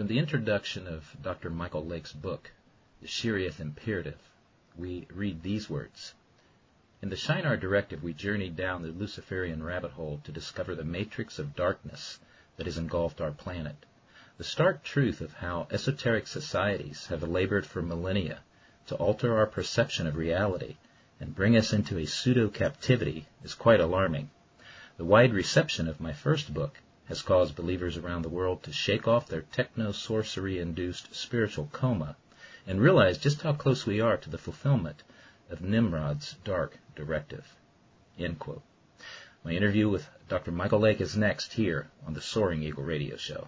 From the introduction of Dr. Michael Lake's book, The Shirioth Imperative, we read these words. In the Shinar Directive, we journeyed down the Luciferian rabbit hole to discover the matrix of darkness that has engulfed our planet. The stark truth of how esoteric societies have labored for millennia to alter our perception of reality and bring us into a pseudo-captivity is quite alarming. The wide reception of my first book has caused believers around the world to shake off their techno-sorcery-induced spiritual coma and realize just how close we are to the fulfillment of Nimrod's dark directive. End quote. My interview with Dr. Michael Lake is next here on the Soaring Eagle Radio Show.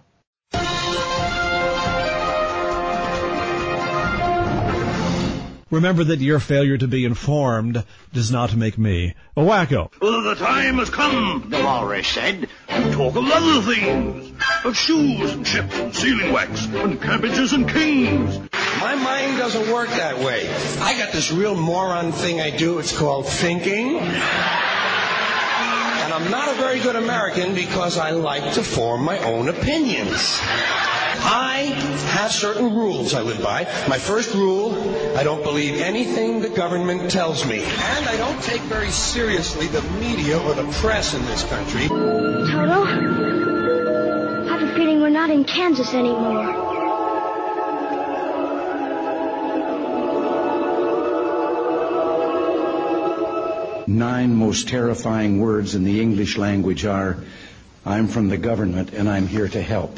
Remember that your failure to be informed does not make me a wacko. Well, the time has come, the walrus said, to talk of other things. Of shoes and chips and sealing wax and cabbages and kings. My mind doesn't work that way. I got this real moron thing I do. It's called thinking. And I'm not a very good American because I like to form my own opinions. I have certain rules I live by. My first rule, I don't believe anything the government tells me. And I don't take very seriously the media or the press in this country. Toto, I have a feeling we're not in Kansas anymore. Nine most terrifying words in the English language are, I'm from the government and I'm here to help.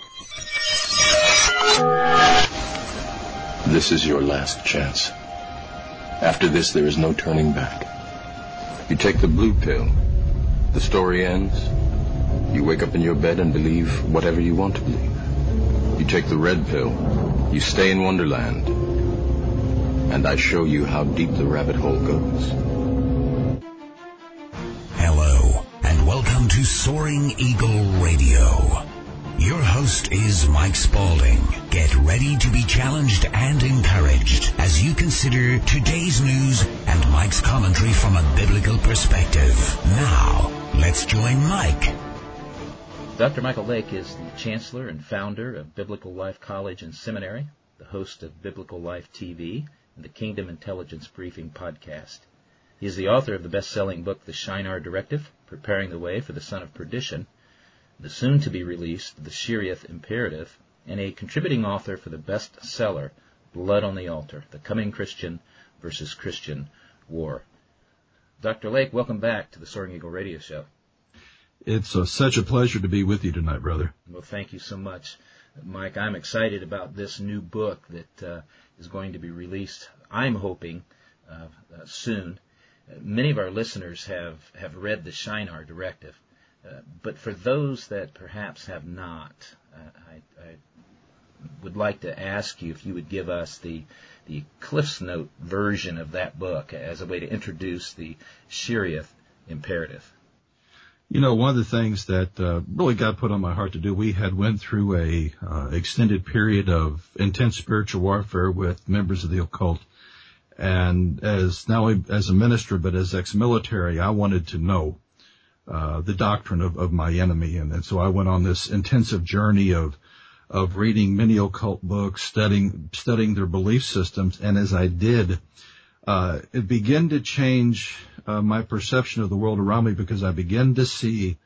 This is your last chance. After this, there is no turning back. You take the blue pill. The story ends. You wake up in your bed and believe whatever you want to believe. You take the red pill. You stay in Wonderland. And I show you how deep the rabbit hole goes. Hello, and welcome to Soaring Eagle Radio. Your host is Mike Spaulding. Get ready to be challenged and encouraged as you consider today's news and Mike's commentary from a biblical perspective. Now, let's join Mike. Dr. Michael Lake is the Chancellor and founder of Biblical Life College and Seminary, the host of Biblical Life TV and the Kingdom Intelligence Briefing podcast. He is the author of the best-selling book, The Shinar Directive, Preparing the Way for the Son of Perdition, the soon-to-be-released The Shirioth Imperative, and a contributing author for the bestseller, Blood on the Altar, The Coming Christian versus Christian War. Dr. Lake, welcome back to the Soaring Eagle Radio Show. It's such a pleasure to be with you tonight, brother. Well, thank you so much, Mike. I'm excited about this new book that is going to be released, I'm hoping, soon. Many of our listeners have read the Shinar Directive. But for those that perhaps have not, I would like to ask you if you would give us the Cliff's Note version of that book as a way to introduce the Shirioth Imperative. You know, one of the things that really God put on my heart to do, we had went through a extended period of intense spiritual warfare with members of the occult. And as not only as a minister, but as ex-military, I wanted to know the doctrine of my enemy. And so I went on this intensive journey of reading many occult books, studying their belief systems. And as I did, it began to change my perception of the world around me, because I began to see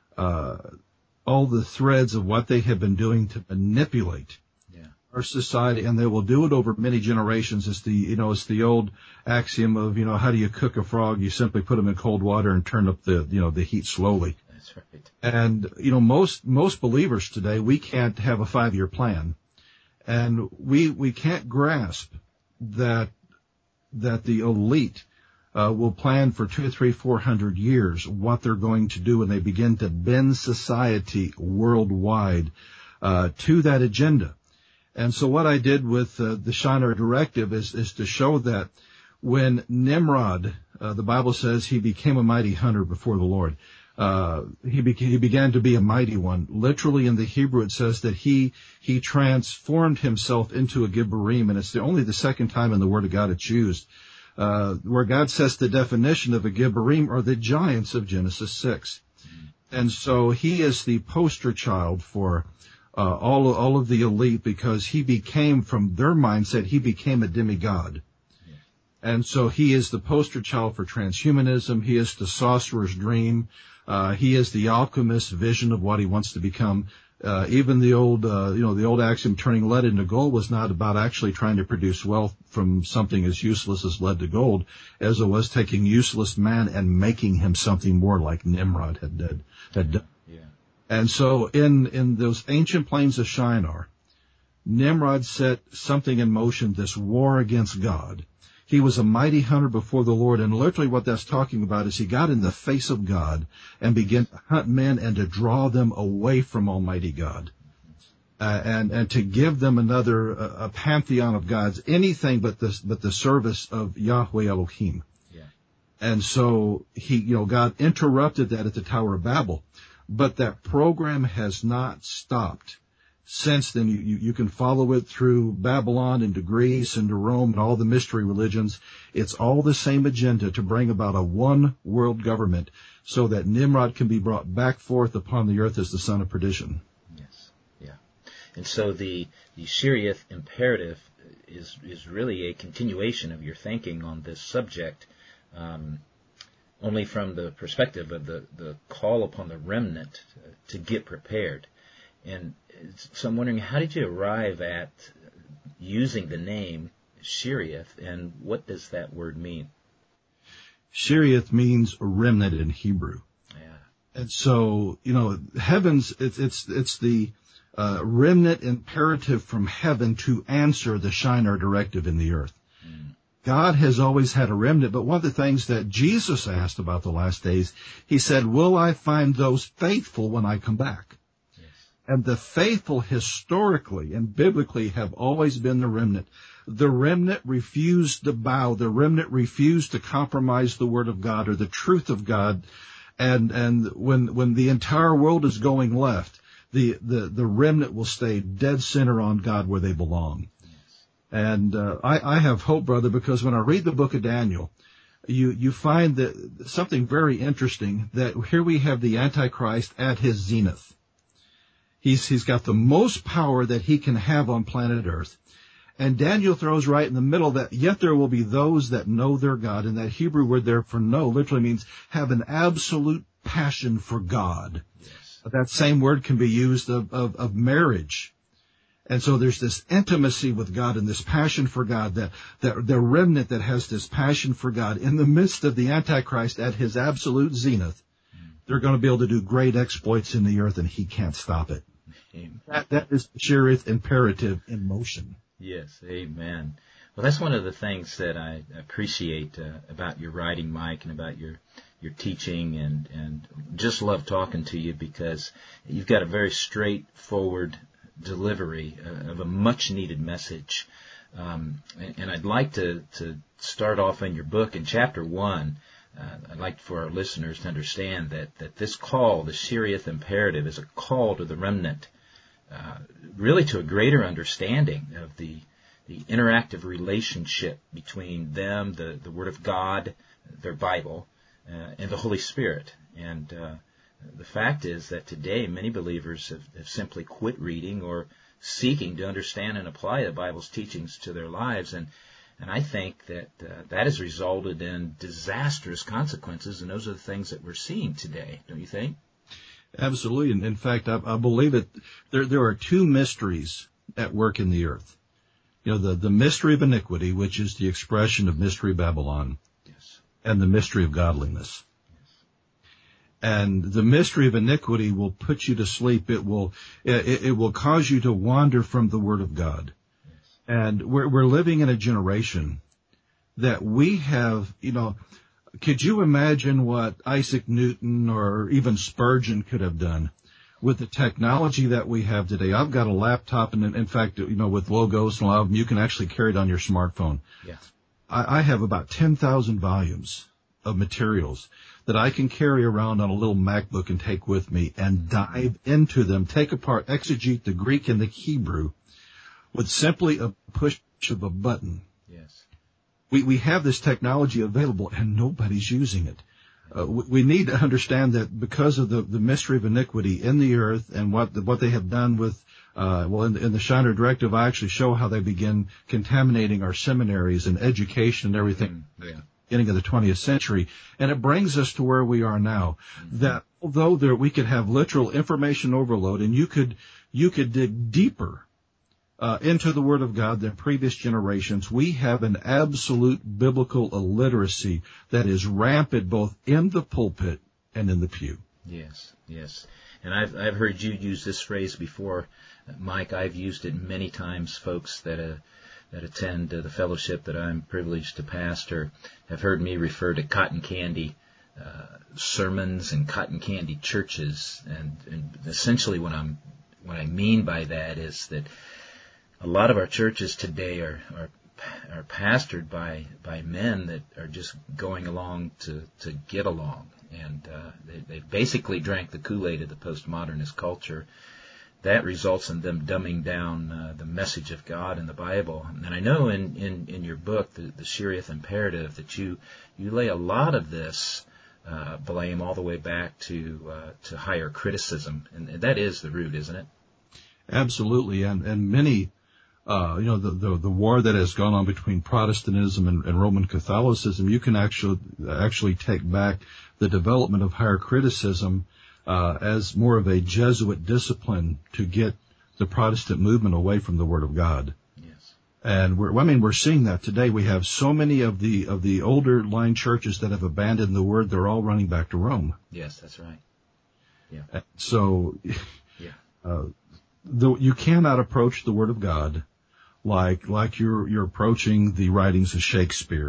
all the threads of what they have been doing to manipulate our society, and they will do it over many generations. It's the old axiom of, how do you cook a frog? You simply put them in cold water and turn up the heat slowly. That's right. And, most believers today, we can't have a 5-year plan. And we can't grasp that the elite will plan for 200, 300, 400 years what they're going to do, and they begin to bend society worldwide to that agenda. And so what I did with the Shinar Directive is to show that when Nimrod, the Bible says he became a mighty hunter before the Lord, he began to be a mighty one. Literally in the Hebrew it says that he transformed himself into a Gibborim, and it's only the second time in the Word of God it's used, where God says the definition of a Gibborim are the giants of Genesis 6. And so he is the poster child for all of the elite, because he became, from their mindset, he became a demigod. And so he is the poster child for transhumanism. He is the sorcerer's dream. He is the alchemist's vision of what he wants to become. Even the old axiom, turning lead into gold, was not about actually trying to produce wealth from something as useless as lead to gold, as it was taking useless man and making him something more, like Nimrod had done. Yeah. And so in those ancient plains of Shinar, Nimrod set something in motion, this war against God. He was a mighty hunter before the Lord, and literally what that's talking about is he got in the face of God and began to hunt men and to draw them away from Almighty God, and to give them a pantheon of gods, anything but the service of Yahweh Elohim. Yeah. And so God interrupted that at the Tower of Babel, but that program has not stopped. Since then, you can follow it through Babylon and to Greece and to Rome and all the mystery religions. It's all the same agenda to bring about a one world government so that Nimrod can be brought back forth upon the earth as the son of perdition. Yes, yeah. And so the Shiriyth imperative is really a continuation of your thinking on this subject, only from the perspective of the call upon the remnant to get prepared. And so I'm wondering, how did you arrive at using the name Shiriyth, and what does that word mean? Shiriyth means remnant in Hebrew. Yeah. And so, heavens, it's the remnant imperative from heaven to answer the Shinar directive in the earth. God has always had a remnant, but one of the things that Jesus asked about the last days, he said, will I find those faithful when I come back? And the faithful historically and biblically have always been the remnant. The remnant refused to bow. The remnant refused to compromise the word of God or the truth of God. And when the entire world is going left, the remnant will stay dead center on God where they belong. And I have hope, brother, because when I read the book of Daniel, you find that something very interesting, that here we have the Antichrist at his zenith. He's got the most power that he can have on planet Earth. And Daniel throws right in the middle that yet there will be those that know their God. And that Hebrew word there for know literally means have an absolute passion for God. Yes. That same word can be used of marriage. And so there's this intimacy with God and this passion for God, that the remnant that has this passion for God in the midst of the Antichrist at his absolute zenith. They're going to be able to do great exploits in the earth, and he can't stop it. That is the Shiriyth imperative in motion. Yes, amen. Well, that's one of the things that I appreciate about your writing, Mike, and about your teaching, and just love talking to you, because you've got a very straightforward delivery of a much-needed message. And I'd like to start off in your book in chapter 1. I'd like for our listeners to understand that this call, the Shiriyth imperative, is a call to the remnant, really to a greater understanding of the interactive relationship between them, the Word of God, their Bible, and the Holy Spirit. And the fact is that today many believers have simply quit reading or seeking to understand and apply the Bible's teachings to their lives, and I think that that has resulted in disastrous consequences, and those are the things that we're seeing today, don't you think? Absolutely. And in fact, I believe it. There are two mysteries at work in the earth. The mystery of iniquity, which is the expression of Mystery Babylon, yes, and the mystery of godliness. Yes. And the mystery of iniquity will put you to sleep. It will cause you to wander from the Word of God. And we're living in a generation that we have, could you imagine what Isaac Newton or even Spurgeon could have done with the technology that we have today? I've got a laptop, and in fact, with Logos and a lot of them, you can actually carry it on your smartphone. Yeah. I have about 10,000 volumes of materials that I can carry around on a little MacBook and take with me and dive into them, take apart, exegete the Greek and the Hebrew, with simply a push of a button. Yes. We have this technology available, and nobody's using it. We need to understand that because of the mystery of iniquity in the earth and what they have done with, in the Shiner Directive, I actually show how they begin contaminating our seminaries and education and everything. Beginning of the 20th century, and it brings us to where we are now. That although we could have literal information overload, and you could dig deeper into the Word of God than previous generations, we have an absolute biblical illiteracy that is rampant both in the pulpit and in the pew. Yes, yes. And I've heard you use this phrase before, Mike. I've used it many times. Folks that attend the fellowship that I'm privileged to pastor have heard me refer to cotton candy sermons and cotton candy churches, and essentially what I mean by that is that a lot of our churches today are pastored by men that are just going along to get along, and they basically drank the Kool-Aid of the postmodernist culture. That results in them dumbing down the message of God in the Bible. And I know in your book, the Sheeriyah Imperative, that you lay a lot of this blame all the way back to higher criticism, and that is the root, isn't it? Absolutely, and many, the war that has gone on between Protestantism and Roman Catholicism, you can actually take back the development of higher criticism as more of a Jesuit discipline to get the Protestant movement away from the Word of God. Yes. And we're seeing that today. We have so many of the older line churches that have abandoned the Word. They're all running back to Rome. Yes, that's right. Yeah. So, yeah. You cannot approach the Word of God like you're approaching the writings of Shakespeare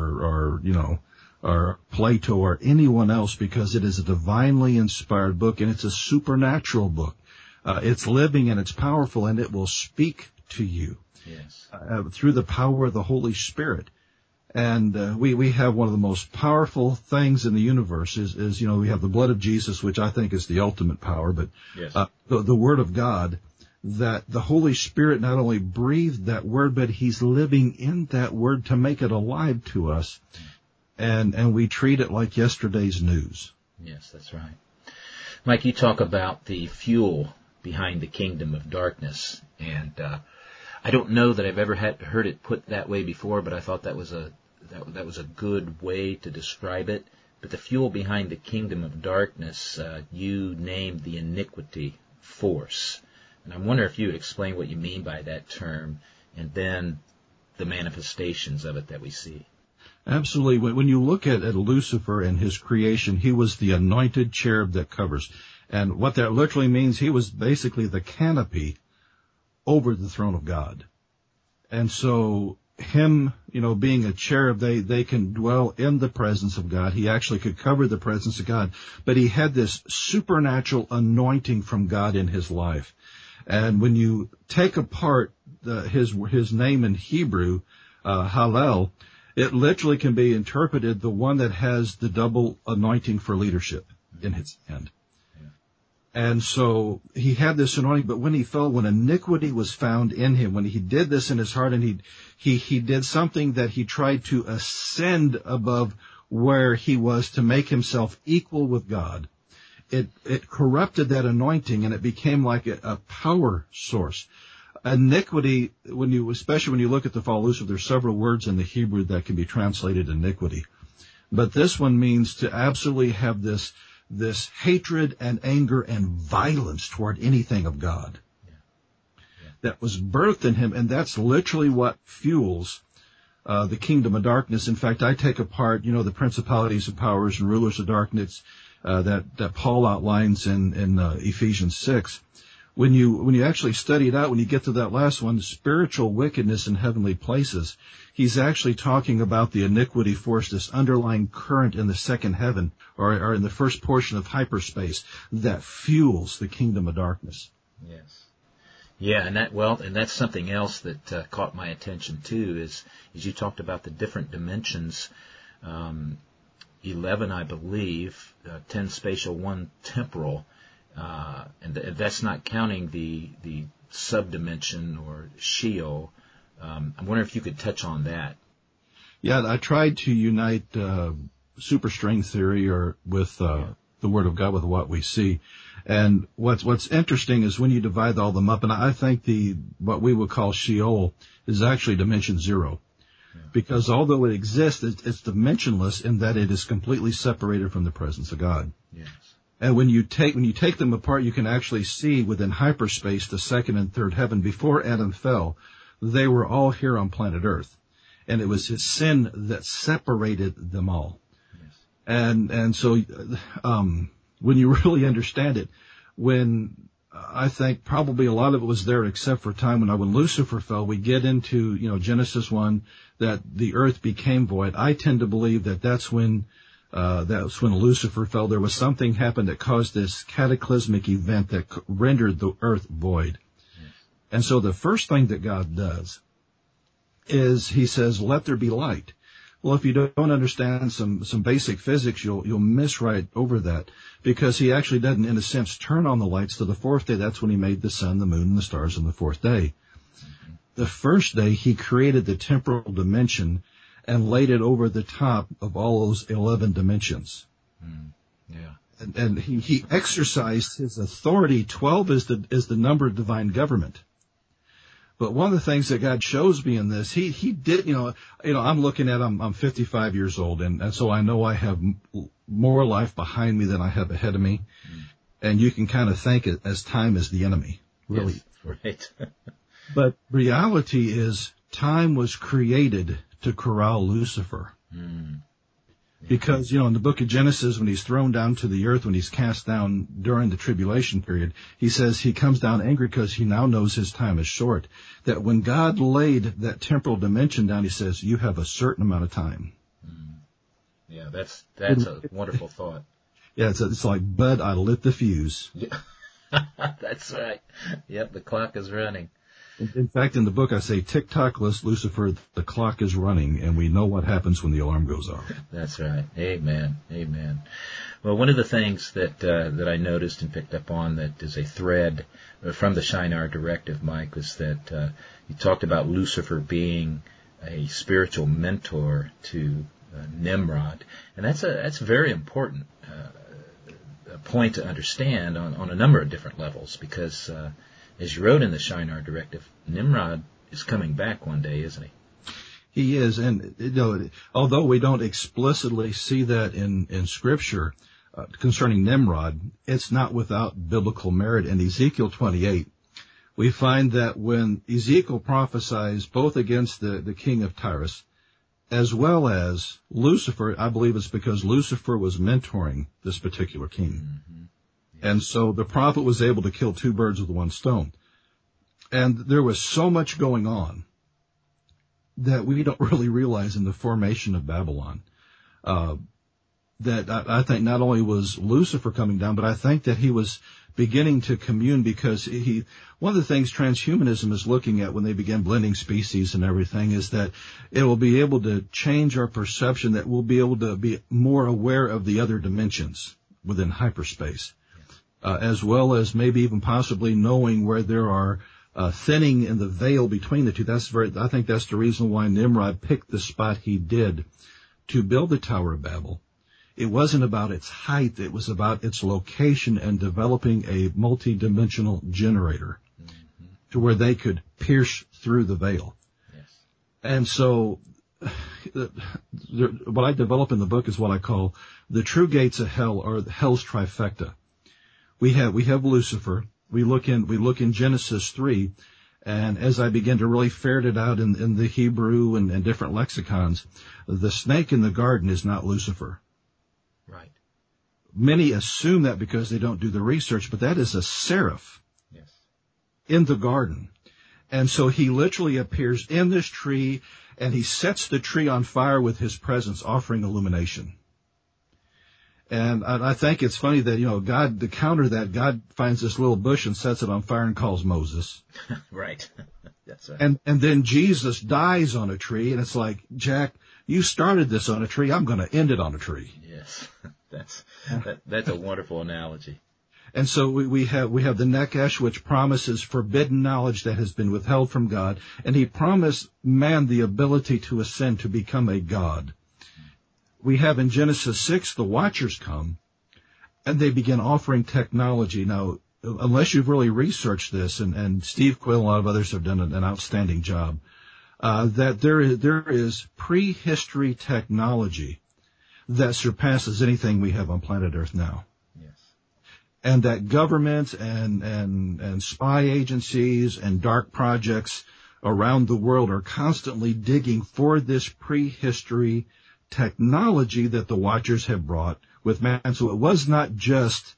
or Plato or anyone else, because it is a divinely inspired book, and it's a supernatural book. It's living and it's powerful, and it will speak to you through the power of the Holy Spirit. And we have one of the most powerful things in the universe is we have the blood of Jesus, which I think is the ultimate power, but the Word of God, that the Holy Spirit not only breathed that Word, but He's living in that Word to make it alive to us. And we treat it like yesterday's news. Yes, that's right. Mike, you talk about the fuel behind the kingdom of darkness, and I don't know that I've ever heard it put that way before, but I thought that was a good way to describe it. But the fuel behind the kingdom of darkness, you named the iniquity force, and I wonder if you would explain what you mean by that term, and then the manifestations of it that we see. Absolutely. When you look at Lucifer and his creation, he was the anointed cherub that covers. And what that literally means, he was basically the canopy over the throne of God. And so him, being a cherub, they can dwell in the presence of God. He actually could cover the presence of God. But he had this supernatural anointing from God in his life. And when you take apart his name in Hebrew, Hallel, it literally can be interpreted the one that has the double anointing for leadership in his hand. And so he had this anointing, but when he fell, when iniquity was found in him, when he did this in his heart, and he did something that he tried to ascend above where he was to make himself equal with God, it corrupted that anointing, and it became like a power source. Iniquity, especially when you look at the fall of Lucifer, there's several words in the Hebrew that can be translated iniquity. But this one means to absolutely have this hatred and anger and violence toward anything of God that was birthed in him, and that's literally what fuels the kingdom of darkness. In fact, I take apart, the principalities and powers and rulers of darkness that Paul outlines in Ephesians 6. When you actually study it out, when you get to that last one, spiritual wickedness in heavenly places, he's actually talking about the iniquity force, this underlying current in the second heaven, or in the first portion of hyperspace, that fuels the kingdom of darkness. Yes. Yeah, and that's something else that caught my attention too, is you talked about the different dimensions, 11, I believe, 10 spatial, 1 temporal. And that's not counting the subdimension or Sheol. I wonder if you could touch on that. Yeah, I tried to unite superstring theory or with the Word of God, with what we see. And what's interesting is when you divide all them up, and I think what we would call Sheol is actually dimension 0. Because although it exists, it's dimensionless in that it is completely separated from the presence of God. Yes. And when you take them apart, you can actually see within hyperspace the second and third heaven. Before Adam fell, they were all here on planet Earth. And it was his sin that separated them all. Yes. And so, when you really understand it, I think probably a lot of it was there except for time when Lucifer fell, we get into, Genesis 1, that the earth became void. I tend to believe that's when Lucifer fell. There was something happened that caused this cataclysmic event that rendered the earth void. Yes. And so the first thing that God does is he says, let there be light. Well, if you don't understand some basic physics, you'll miss right over that, because he actually doesn't, in a sense, turn on the lights till the fourth day. That's when he made the sun, the moon, and the stars on the fourth day. Mm-hmm. The first day, he created the temporal dimension and laid it over the top of all those 11 dimensions. Mm. Yeah. And he exercised his authority. 12 is the number of divine government. But one of the things that God shows me in this, he did, I'm looking at, I'm 55 years old, and so I know I have more life behind me than I have ahead of me. Mm. And you can kind of think it as time is the enemy, really. Yes, right. But reality is time was created to corral Lucifer. Mm. Because, in the book of Genesis, when he's thrown down to the earth, when he's cast down during the tribulation period, he says he comes down angry because he now knows his time is short. That when God laid that temporal dimension down, he says, you have a certain amount of time. Mm. Yeah, that's a wonderful thought. Yeah, it's like, bud, I lit the fuse. Yeah. That's right. Yep, the clock is running. In fact, in the book, I say, tick-tock, Lucifer, the clock is running, and we know what happens when the alarm goes off. That's right. Amen. Amen. Well, one of the things that I noticed and picked up on that is a thread from the Shinar Directive, Mike, was that you talked about Lucifer being a spiritual mentor to Nimrod, and that's a very important point to understand on a number of different levels, because as you wrote in the Shinar Directive, Nimrod is coming back one day, isn't he? He is, and although we don't explicitly see that in Scripture concerning Nimrod, it's not without biblical merit. In Ezekiel 28, we find that when Ezekiel prophesies both against the king of Tyrus as well as Lucifer, I believe it's because Lucifer was mentoring this particular king. Mm-hmm. And so the prophet was able to kill two birds with one stone. And there was so much going on that we don't really realize in the formation of Babylon, that I think not only was Lucifer coming down, but I think that he was beginning to commune, because one of the things transhumanism is looking at when they begin blending species and everything is that it will be able to change our perception, that we'll be able to be more aware of the other dimensions within hyperspace. As well as maybe even possibly knowing where there are thinning in the veil between the two. I think that's the reason why Nimrod picked the spot he did to build the Tower of Babel. It wasn't about its height, it was about its location and developing a multi-dimensional generator to where they could pierce through the veil. Yes. And so what I develop in the book is what I call the true gates of hell, or hell's trifecta. We have Lucifer. We look in Genesis 3, and as I begin to really ferret it out in the Hebrew and different lexicons, the snake in the garden is not Lucifer. Right. Many assume that because they don't do the research, but that is a seraph. Yes. In the garden. And so he literally appears in this tree, and he sets the tree on fire with his presence, offering illumination. And I think it's funny that, God, to counter that, God finds this little bush and sets it on fire and calls Moses. Right. That's right. And then Jesus dies on a tree, and it's like, Jack, you started this on a tree. I'm going to end it on a tree. Yes. That's a wonderful analogy. And so we have the Nekash, which promises forbidden knowledge that has been withheld from God. And he promised man the ability to ascend, to become a god. we have in Genesis 6, the Watchers come, and they begin offering technology. Now, unless you've really researched this, and Steve Quill and a lot of others have done an outstanding job, that there is prehistory technology that surpasses anything we have on planet Earth now. Yes. And that governments and spy agencies and dark projects around the world are constantly digging for this prehistory technology that the Watchers have brought with man. So it was not just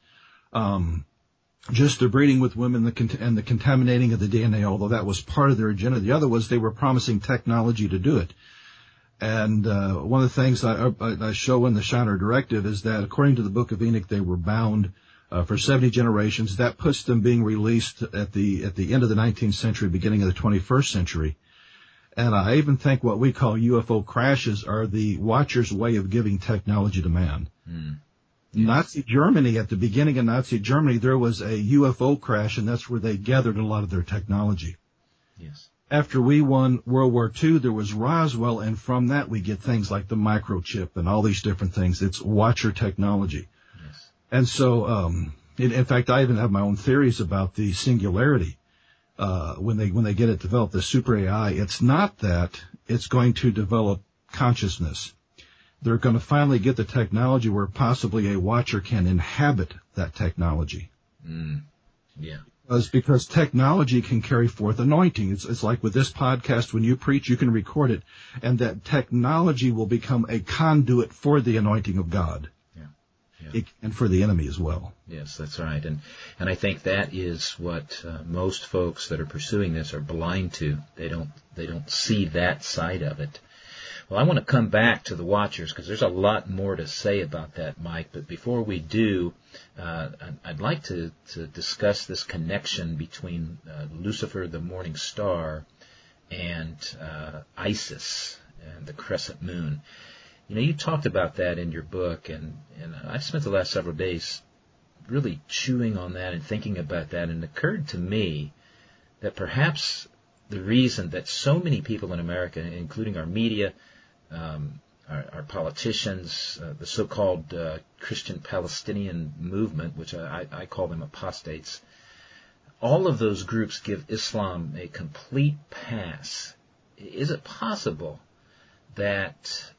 the breeding with women and the contaminating of the DNA, although that was part of their agenda. The other was they were promising technology to do it. And one of the things I show in the Shinar Directive is that according to the Book of Enoch, they were bound for 70 generations. That puts them being released at the end of the 19th century, beginning of the 21st century. And I even think what we call UFO crashes are the Watchers' way of giving technology to man. Mm. Yes. Nazi Germany, at the beginning of Nazi Germany, there was a UFO crash, and that's where they gathered a lot of their technology. Yes. After we won World War II, there was Roswell, and from that we get things like the microchip and all these different things. It's Watcher technology. Yes. And so, in fact, I even have my own theories about the singularity. When they get it developed, the super AI, it's not that it's going to develop consciousness. They're going to finally get the technology where possibly a Watcher can inhabit that technology. Mm. Yeah. Because technology can carry forth anointing. It's like with this podcast, when you preach, you can record it, and that technology will become a conduit for the anointing of God. Yeah. And for the enemy as well. Yes, that's right. And I think that is what most folks that are pursuing this are blind to. They don't see that side of it. Well, I want to come back to the Watchers because there's a lot more to say about that, Mike. But before we do, I'd like to discuss this connection between Lucifer, the morning star, and Isis and the crescent moon. You know, you talked about that in your book, and I've spent the last several days really chewing on that and thinking about that, and it occurred to me that perhaps the reason that so many people in America, including our media, our politicians, the so-called Christian Palestinian movement, which I call them apostates, all of those groups give Islam a complete pass. Is it possible that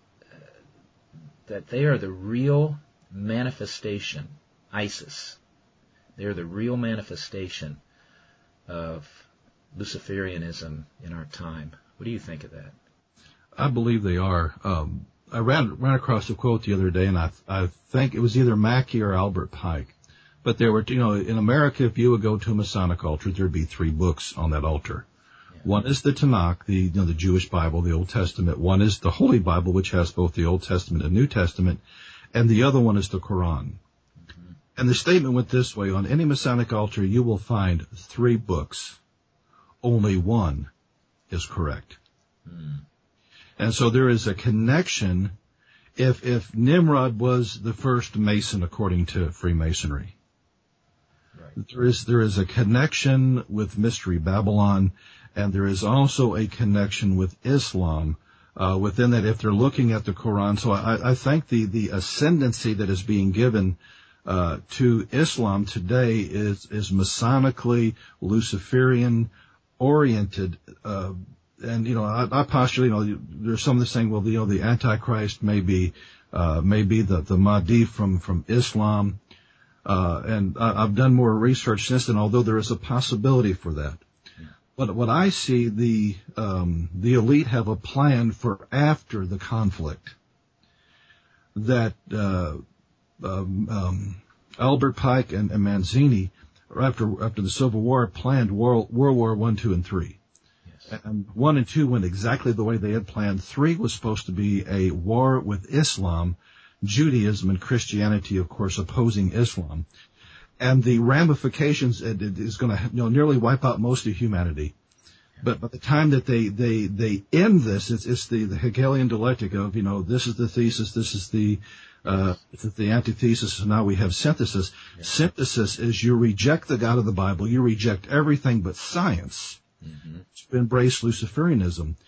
they are the real manifestation, ISIS, they're the real manifestation of Luciferianism in our time? What do you think of that? I believe they are. I ran across a quote the other day, and I think it was either Mackey or Albert Pike. But there were, in America, if you would go to a Masonic altar, there'd be 3 books on that altar. Yeah. One is the Tanakh, the Jewish Bible, the Old Testament. One is the Holy Bible, which has both the Old Testament and New Testament. And the other one is the Quran. Mm-hmm. And the statement went this way: on any Masonic altar, you will find 3 books. Only one is correct. Mm. And so there is a connection. If Nimrod was the first Mason according to Freemasonry, right, there is a connection with Mystery Babylon, and there is also a connection with Islam within that. If they're looking at the Quran, so I think the ascendancy that is being given to Islam today is Masonically Luciferian oriented. And, I postulate, there's some that saying, well, the Antichrist may be the Mahdi from Islam. And I've done more research since then, although there is a possibility for that. Yeah. But what I see, the elite have a plan for after the conflict that, Albert Pike and Manzini, after the Civil War, planned World War I, II, and III. And 1 and 2 went exactly the way they had planned. 3 was supposed to be a war with Islam, Judaism, and Christianity, of course, opposing Islam. And the ramifications, it is going to nearly wipe out most of humanity. But by the time that they end this, it's the Hegelian dialectic of, this is the thesis, this is the antithesis, and now we have synthesis. Yeah. Synthesis is you reject the God of the Bible, you reject everything but science. Mm-hmm. To embrace Luciferianism.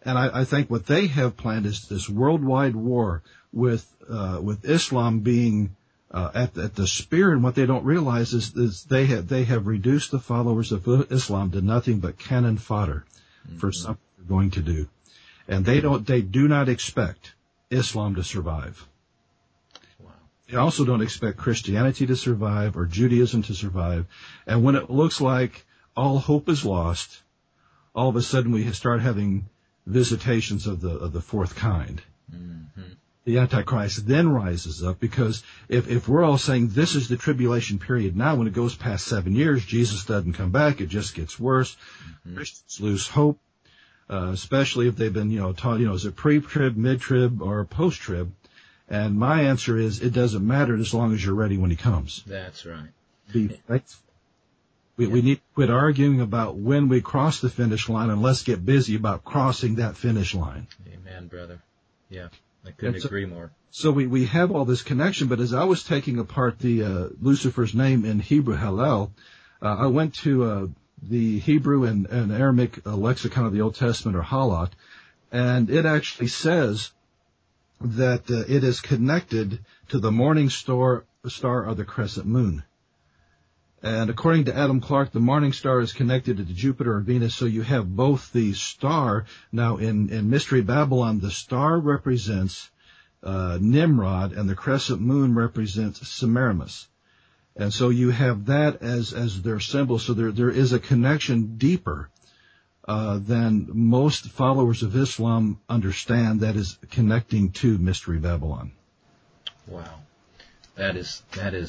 And I think what they have planned is this worldwide war with Islam being at the spear, and what they don't realize is they have reduced the followers of Islam to nothing but cannon fodder for something they're going to do, and they do not expect Islam to survive. Wow. They also don't expect Christianity to survive or Judaism to survive, and when it looks like all hope is lost, all of a sudden we start having visitations of the fourth kind. Mm-hmm. The Antichrist then rises up, because if we're all saying this is the tribulation period now, when it goes past 7 years, Jesus doesn't come back, it just gets worse. Mm-hmm. Christians lose hope, especially if they've been, taught, is it pre-trib, mid-trib, or post-trib? And my answer is, it doesn't matter as long as you're ready when he comes. That's right. Be faithful. We need to quit arguing about when we cross the finish line, and let's get busy about crossing that finish line. Amen, brother. Yeah, I couldn't agree more. So we have all this connection, but as I was taking apart the Lucifer's name in Hebrew, Hallel, I went to the Hebrew and Aramaic lexicon of the Old Testament, or Halot, and it actually says that it is connected to the morning star or the crescent moon. And according to Adam Clark, the morning star is connected to Jupiter or Venus, so you have both the star. Now, in Mystery Babylon, the star represents Nimrod, and the crescent moon represents Semiramis. And so you have that as their symbol. So there is a connection deeper than most followers of Islam understand, that is connecting to Mystery Babylon. Wow. That is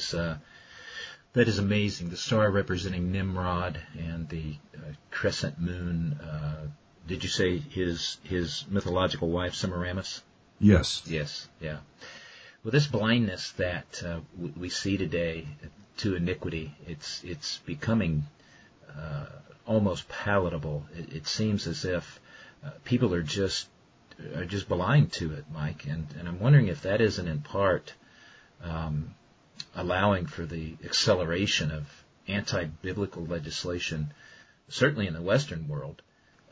amazing. The star representing Nimrod and the crescent moon. Did you say his mythological wife, Semiramis? Yes. Yes, yeah. Well, this blindness that we see today to iniquity, it's becoming almost palatable. It seems as if people are just blind to it, Mike. And I'm wondering if that isn't in part allowing for the acceleration of anti-biblical legislation, certainly in the Western world.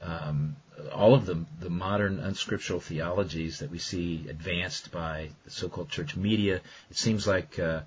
All of the modern unscriptural theologies that we see advanced by the so-called church media, it seems like 2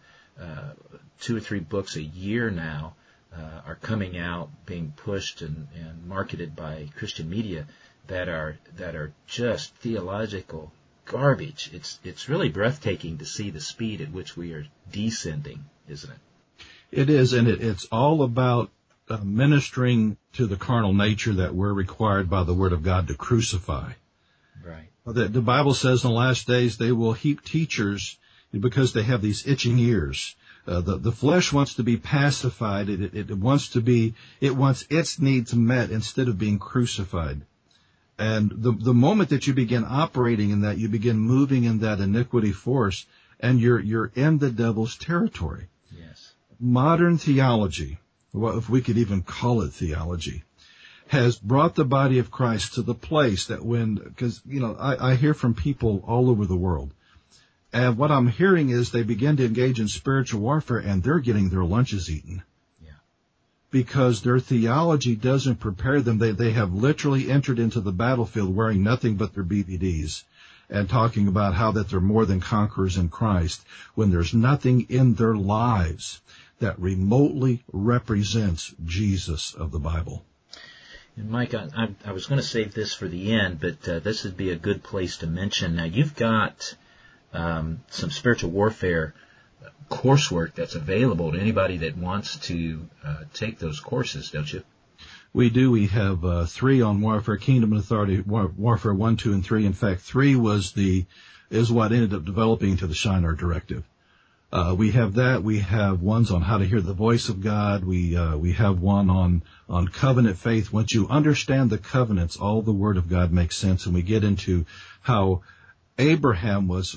or 3 books a year now are coming out, being pushed and marketed by Christian media that are just theological garbage. It's really breathtaking to see the speed at which we are descending, isn't it? It is, and it's all about ministering to the carnal nature that we're required by the Word of God to crucify. Right. The Bible says in the last days they will heap teachers because they have these itching ears. The flesh wants to be pacified. It wants its needs met instead of being crucified. And the moment that you begin operating in that, you begin moving in that iniquity force, and you're in the devil's territory. Yes. Modern theology, well, if we could even call it theology, has brought the body of Christ to the place that because I hear from people all over the world, and what I'm hearing is they begin to engage in spiritual warfare, and they're getting their lunches eaten. Because their theology doesn't prepare them. They have literally entered into the battlefield wearing nothing but their BVDs and talking about how that they're more than conquerors in Christ, when there's nothing in their lives that remotely represents Jesus of the Bible. And Mike, I was going to save this for the end, but this would be a good place to mention. Now, you've got some spiritual warfare coursework that's available to anybody that wants to take those courses, don't you? We do. We have 3 on warfare, Kingdom and Authority, warfare 1, 2, and 3. In fact, 3 is what ended up developing to the Shinar Directive. We have that. We have ones on how to hear the voice of God. We have one on covenant faith. Once you understand the covenants, all the Word of God makes sense, and we get into how Abraham was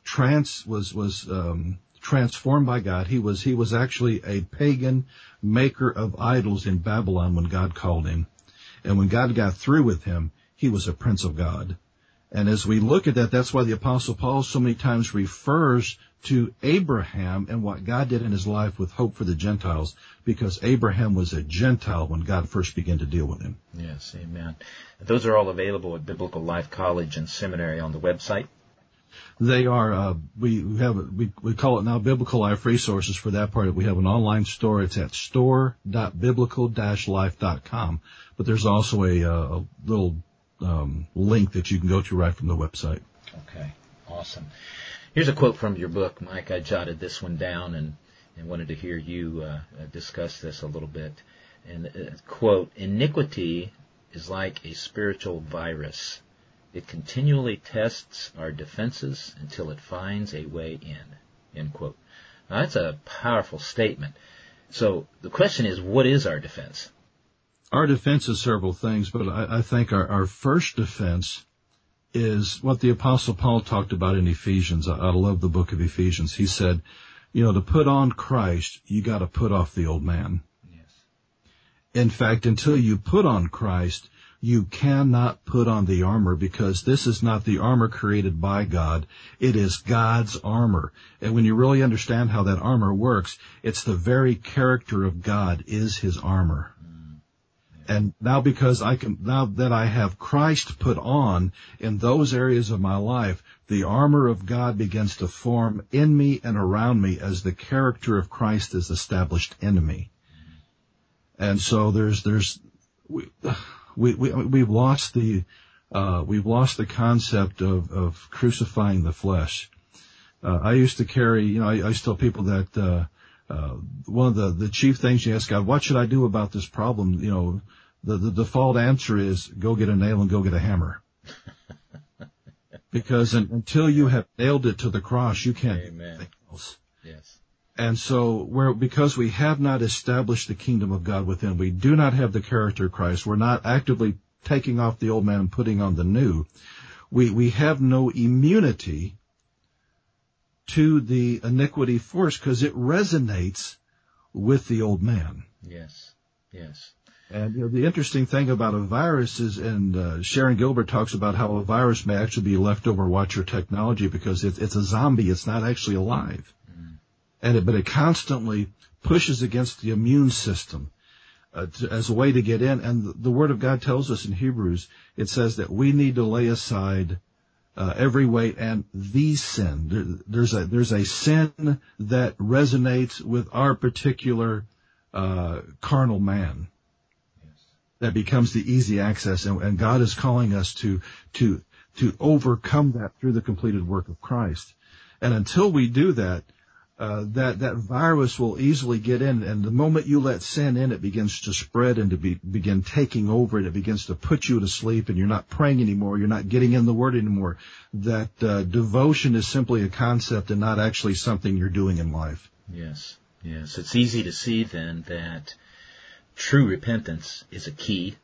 transformed by God. He was actually a pagan maker of idols in Babylon when God called him. And when God got through with him, he was a prince of God. And as we look at that, that's why the Apostle Paul so many times refers to Abraham and what God did in his life with hope for the Gentiles, because Abraham was a Gentile when God first began to deal with him. Yes, amen. Those are all available at Biblical Life College and Seminary on the website. They are, we call it now Biblical Life Resources for that part. We have an online store. It's at store.biblical-life.com. But there's also a little link that you can go to right from the website. Okay, awesome. Here's a quote from your book, Mike. I jotted this one down and wanted to hear you discuss this a little bit. And quote, "Iniquity is like a spiritual virus. It continually tests our defenses until it finds a way in." End quote. Now, that's a powerful statement. So the question is, what is our defense? Our defense is several things, but I think our first defense is what the Apostle Paul talked about in Ephesians. I love the book of Ephesians. He said, to put on Christ, you got to put off the old man. Yes. In fact, until you put on Christ, you cannot put on the armor, because this is not the armor created by God. It is God's armor. And when you really understand how that armor works, it's the very character of God is his armor. And now now that I have Christ put on in those areas of my life, the armor of God begins to form in me and around me as the character of Christ is established in me. And so we've lost the concept of crucifying the flesh. I used to carry, I used to tell people that, one of the chief things you ask God, what should I do about this problem? The default answer is go get a nail and go get a hammer. Because until you have nailed it to the cross, you can't do anything else. Yes. And so because we have not established the kingdom of God within, we do not have the character of Christ. We're not actively taking off the old man and putting on the new. We have no immunity to the iniquity force because it resonates with the old man. Yes, yes. And the interesting thing about a virus is, and Sharon Gilbert talks about how a virus may actually be leftover watcher technology because it's a zombie. It's not actually alive. But it constantly pushes against the immune system as a way to get in. And the Word of God tells us in Hebrews, it says that we need to lay aside every weight and the sin. There's a sin that resonates with our particular carnal man. Yes. That becomes the easy access, and God is calling us to overcome that through the completed work of Christ. And until we do that, that virus will easily get in, and the moment you let sin in, it begins to spread and to begin taking over, and it begins to put you to sleep, and you're not praying anymore, you're not getting in the Word anymore. That devotion is simply a concept and not actually something you're doing in life. Yes, yes. It's easy to see then that true repentance is a key,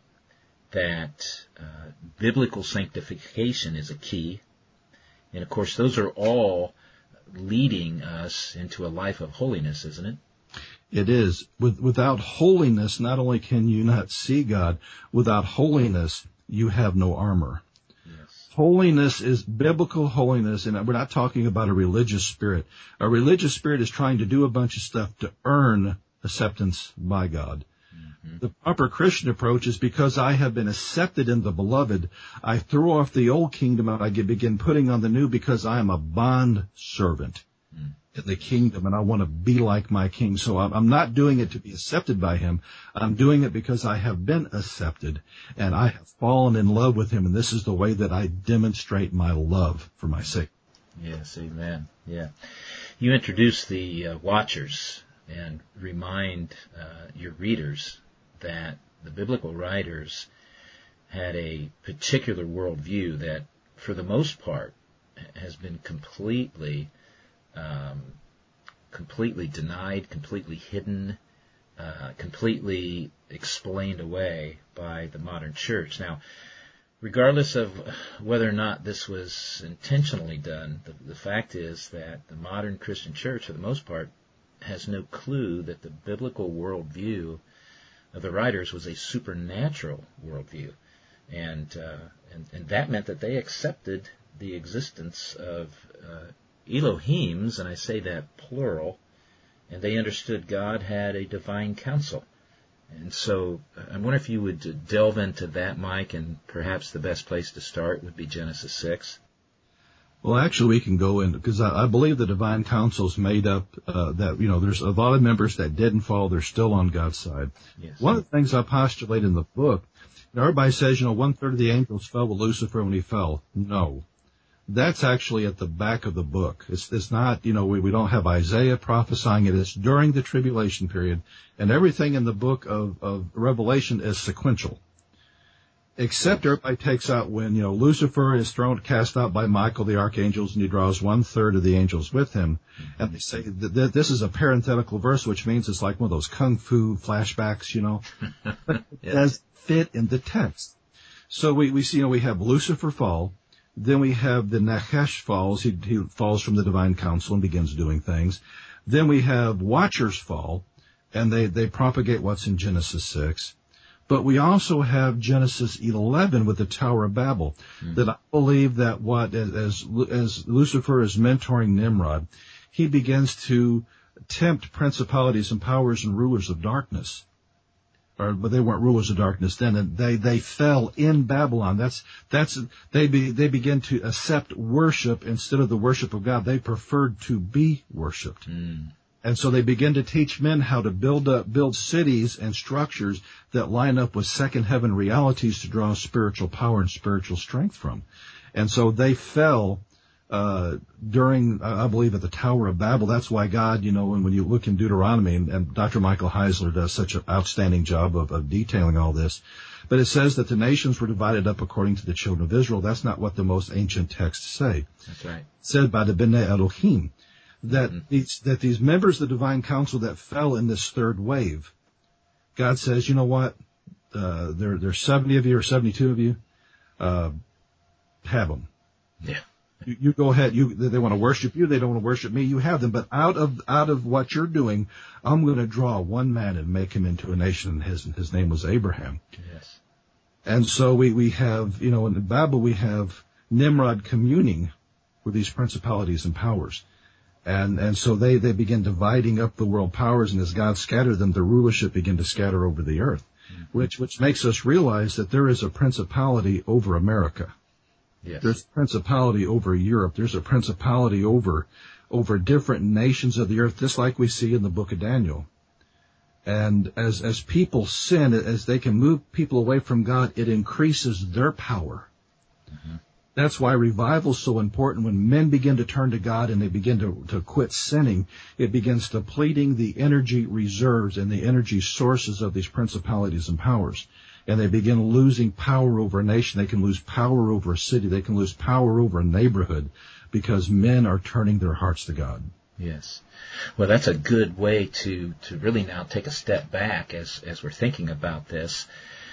that biblical sanctification is a key, and of course those are all leading us into a life of holiness, isn't it? It is. Without holiness, not only can you not see God, without holiness, you have no armor. Yes. Holiness is biblical holiness, and we're not talking about a religious spirit. A religious spirit is trying to do a bunch of stuff to earn acceptance by God. The proper Christian approach is because I have been accepted in the beloved, I throw off the old kingdom and I begin putting on the new because I am a bond servant in the kingdom and I want to be like my king. So I'm not doing it to be accepted by him. I'm doing it because I have been accepted and I have fallen in love with him, and this is the way that I demonstrate my love for my Savior. Yes, amen. Yeah. You introduce the watchers and remind your readers that the biblical writers had a particular worldview that, for the most part, has been completely denied, completely hidden, completely explained away by the modern church. Now, regardless of whether or not this was intentionally done, the fact is that the modern Christian church, for the most part, has no clue that the biblical worldview of the writers was a supernatural worldview. And that meant that they accepted the existence of Elohims, and I say that plural, and they understood God had a divine counsel. And so I wonder if you would delve into that, Mike, and perhaps the best place to start would be Genesis 6. Well, actually, we can go in, because I believe the divine council is made up that, there's a lot of members that didn't fall. They're still on God's side. Yes. One of the things I postulate in the book, everybody says, 1/3 of the angels fell with Lucifer when he fell. No. That's actually at the back of the book. It's not, we don't have Isaiah prophesying it. It's during the tribulation period. And everything in the book of Revelation is sequential. Except everybody takes out when, Lucifer is cast out by Michael, the archangels, and he draws 1/3 of the angels with him. And they say that this is a parenthetical verse, which means it's like one of those kung fu flashbacks, But it does fit in the text. So we see, we have Lucifer fall. Then we have the Nachash falls. He falls from the divine council and begins doing things. Then we have Watchers fall, and they propagate what's in Genesis 6. But we also have Genesis 11 with the Tower of Babel, that I believe that as Lucifer is mentoring Nimrod, he begins to tempt principalities and powers and rulers of darkness. But they weren't rulers of darkness then, and they fell in Babylon. They begin to accept worship instead of the worship of God. They preferred to be worshipped. And so they begin to teach men how to build cities and structures that line up with second heaven realities to draw spiritual power and spiritual strength from. And so they fell during, I believe, at the Tower of Babel. That's why God, when you look in Deuteronomy, and Dr. Michael Heisler does such an outstanding job of detailing all this, but it says that the nations were divided up according to the children of Israel. That's not what the most ancient texts say. That's right. It's said by the Bnei Elohim. That these members of the divine council that fell in this third wave, God says, you know what? There's 70 of you or 72 of you. Have them. Yeah. You go ahead. They want to worship you. They don't want to worship me. You have them. But out of what you're doing, I'm going to draw one man and make him into a nation. His name was Abraham. Yes. And so we have, in Babel, we have Nimrod communing with these principalities and powers. And so they begin dividing up the world powers, and as God scattered them, the rulership began to scatter over the earth, which makes us realize that there is a principality over America. Yes. There's a principality over Europe. There's a principality over different nations of the earth, just like we see in the book of Daniel. And as people sin, as they can move people away from God, it increases their power. Mm-hmm. That's why revival is so important. When men begin to turn to God and they begin to quit sinning, it begins depleting the energy reserves and the energy sources of these principalities and powers. And they begin losing power over a nation. They can lose power over a city. They can lose power over a neighborhood because men are turning their hearts to God. Yes. Well, that's a good way to really now take a step back as we're thinking about this.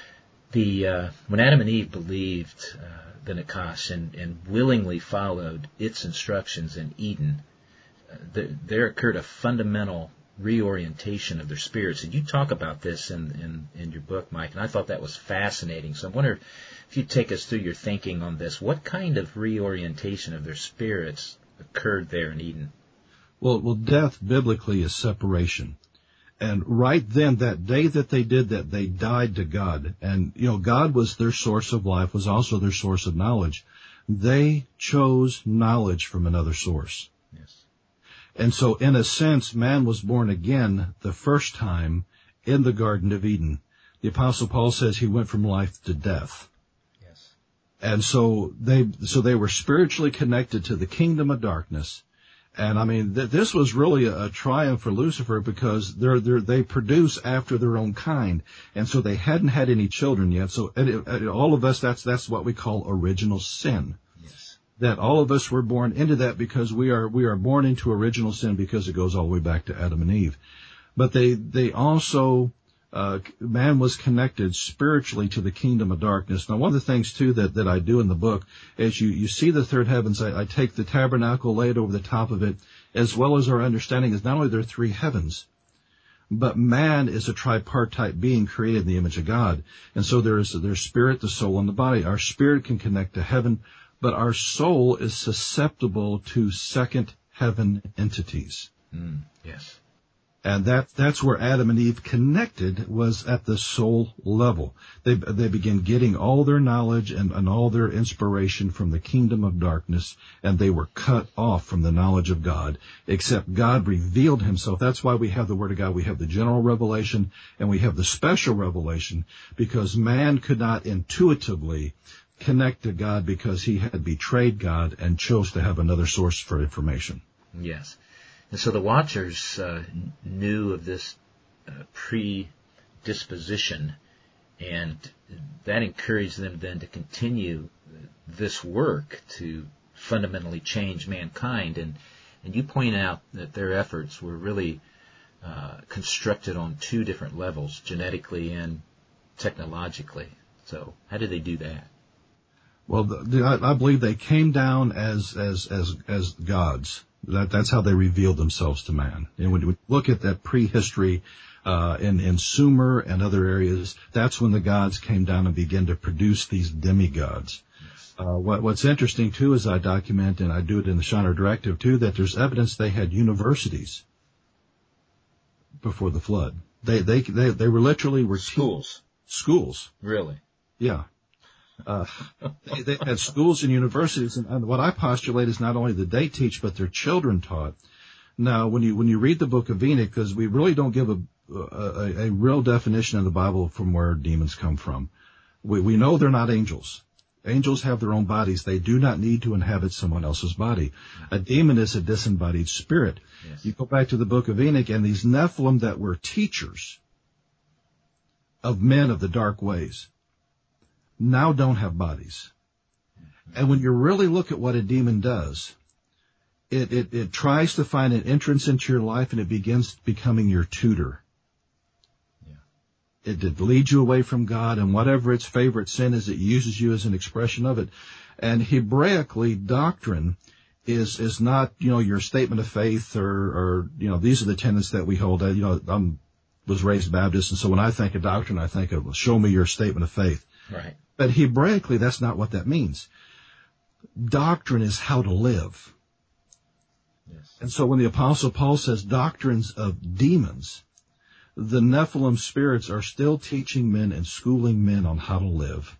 When Adam and Eve believed the Nakash and willingly followed its instructions in Eden, there occurred a fundamental reorientation of their spirits. And you talk about this in your book, Mike, and I thought that was fascinating. So I wonder if you'd take us through your thinking on this. What kind of reorientation of their spirits occurred there in Eden? Well, death biblically is separation. And right then, that day that they did that, they died to God. And, God was their source of life, was also their source of knowledge. They chose knowledge from another source. Yes. And so, in a sense, man was born again the first time in the Garden of Eden. The Apostle Paul says he went from life to death. Yes. And so they were spiritually connected to the kingdom of darkness. And I mean, this was really a triumph for Lucifer because they produce after their own kind. And so they hadn't had any children yet. So all of us, that's what we call original sin. Yes. That all of us were born into that because we are born into original sin because it goes all the way back to Adam and Eve. But they also, man was connected spiritually to the kingdom of darkness. Now, one of the things, too, that I do in the book is you see the third heavens. I take the tabernacle, lay it over the top of it, as well as our understanding is not only there are three heavens, But man is a tripartite being created in the image of God. And so there's spirit, the soul, and the body. Our spirit can connect to heaven, but our soul is susceptible to second heaven entities. Yes. And that's where Adam and Eve connected, was at the soul level. They began getting all their knowledge and all their inspiration from the kingdom of darkness, and they were cut off from the knowledge of God, except God revealed himself. That's why we have the Word of God. We have the general revelation, and we have the special revelation, because man could not intuitively connect to God because he had betrayed God and chose to have another source for information. Yes. And so the Watchers knew of this predisposition, and that encouraged them then to continue this work to fundamentally change mankind. And you point out that their efforts were really constructed on two different levels, genetically and technologically. So how did they do that? Well, I believe they came down as gods. That's how they revealed themselves to man. And when we look at that prehistory in Sumer and other areas, that's when the gods came down and began to produce these demigods. What's interesting, too, is I document, and I do it in the Shinar Directive, too, that there's evidence they had universities before the flood. They were literally schools. Schools. Really? Yeah. They had schools and universities, and what I postulate is not only that they teach, but their children taught. Now, when you read the book of Enoch, because we really don't give a real definition in the Bible from where demons come from. We know they're not angels. Angels have their own bodies. They do not need to inhabit someone else's body. A demon is a disembodied spirit. Yes. You go back to the book of Enoch, and these Nephilim that were teachers of men of the dark ways now don't have bodies. And when you really look at what a demon does, it tries to find an entrance into your life, and it begins becoming your tutor. Yeah. It leads you away from God, and whatever its favorite sin is, it uses you as an expression of it. And Hebraically, doctrine is not, your statement of faith or these are the tenets that we hold. I was raised Baptist, and so when I think of doctrine, I think of, show me your statement of faith. Right. But Hebraically, that's not what that means. Doctrine is how to live. Yes. And so when the Apostle Paul says doctrines of demons, the Nephilim spirits are still teaching men and schooling men on how to live